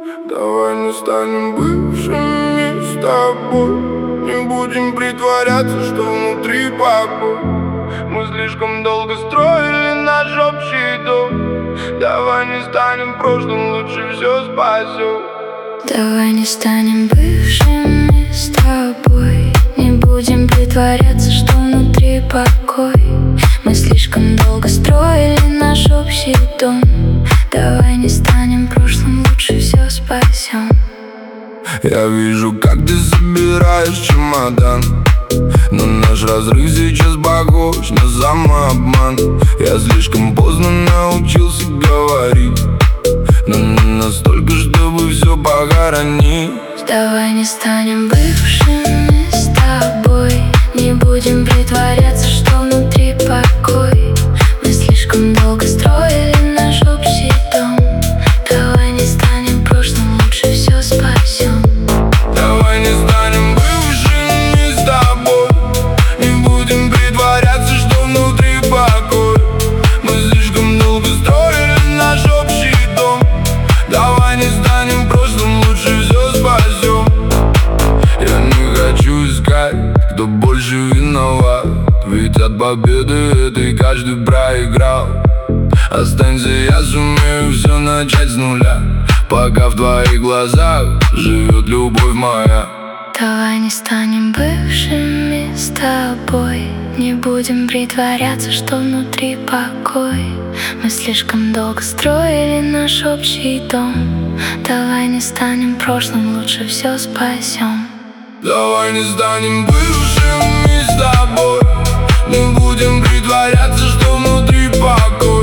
Давай не станем бывшими с тобой. Не будем притворяться, что внутри покой. Мы слишком долго строили наш общий дом. Давай не станем прошлым, лучше все спасем. Давай не станем бывшими с тобой. Не будем притворяться, что внутри покой. Мы слишком долго строили наш общий дом. Давай не станем прошлым, лучше все спасем. Я вижу, как ты собираешь чемодан, но наш разрыв сейчас похож на самообман. Я слишком поздно научился говорить, но не настолько, чтобы все похоронить. Давай не станем бывшими с тобой. Не будем притворяться, что внутри покой. Мы слишком долго строили наш общий дом. Давай не станем прошлым, лучше все спасем. Давай не станем бывшими с тобой. Не будем притворяться, что внутри покой. Мы слишком долго строили наш общий дом. Давай не станем прошлым, лучше все спасем. Я не хочу искать, кто больше виноват, ведь от победы этой каждый проиграл. Останься, я сумею все начать с нуля, пока в твоих глазах живет любовь моя. Давай не станем бывшими с тобой. Не будем притворяться, что внутри покой. Мы слишком долго строили наш общий дом. Давай не станем прошлым, лучше все спасем. Давай не станем бывшими с тобой. Не будем притворяться, что внутри покой.